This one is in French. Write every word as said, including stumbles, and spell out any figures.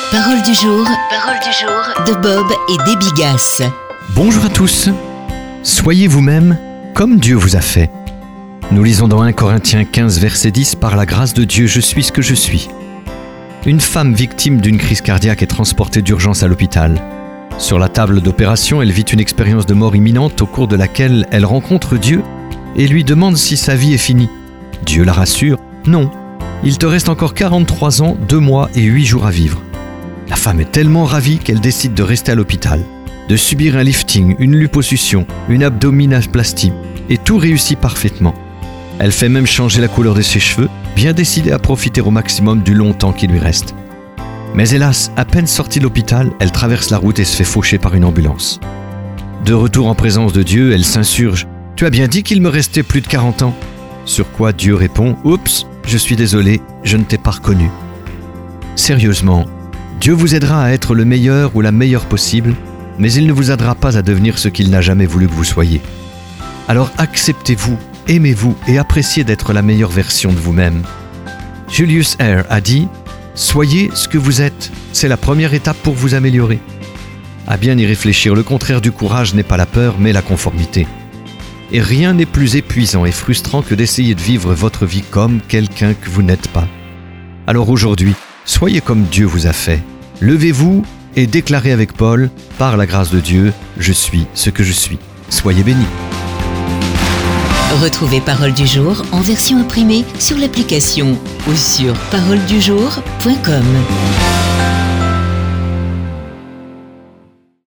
Parole du jour, parole du jour de Bob et Debbie Gass. Bonjour à tous. Soyez vous-même comme Dieu vous a fait. Nous lisons dans premier Corinthiens quinze, verset dix, « Par la grâce de Dieu, je suis ce que je suis ». Une femme victime d'une crise cardiaque est transportée d'urgence à l'hôpital. Sur la table d'opération, elle vit une expérience de mort imminente au cours de laquelle elle rencontre Dieu et lui demande si sa vie est finie. Dieu la rassure, « Non, il te reste encore quarante-trois ans, deux mois et huit jours à vivre ». La femme est tellement ravie qu'elle décide de rester à l'hôpital, de subir un lifting, une liposuction, une abdominoplastie, et tout réussit parfaitement. Elle fait même changer la couleur de ses cheveux, bien décidée à profiter au maximum du long temps qui lui reste. Mais hélas, à peine sortie de l'hôpital, elle traverse la route et se fait faucher par une ambulance. De retour en présence de Dieu, elle s'insurge. « Tu as bien dit qu'il me restait plus de quarante ans ?» Sur quoi Dieu répond « Oups, je suis désolé, je ne t'ai pas reconnu. » Sérieusement, Dieu vous aidera à être le meilleur ou la meilleure possible, mais il ne vous aidera pas à devenir ce qu'il n'a jamais voulu que vous soyez. Alors acceptez-vous, aimez-vous et appréciez d'être la meilleure version de vous-même. Julius Eyre a dit « Soyez ce que vous êtes, c'est la première étape pour vous améliorer. » À bien y réfléchir, le contraire du courage n'est pas la peur, mais la conformité. Et rien n'est plus épuisant et frustrant que d'essayer de vivre votre vie comme quelqu'un que vous n'êtes pas. Alors aujourd'hui, soyez comme Dieu vous a fait. Levez-vous et déclarez avec Paul, « Par la grâce de Dieu, je suis ce que je suis. » Soyez bénis. Retrouvez Parole du jour en version imprimée sur l'application ou sur parole du jour point com.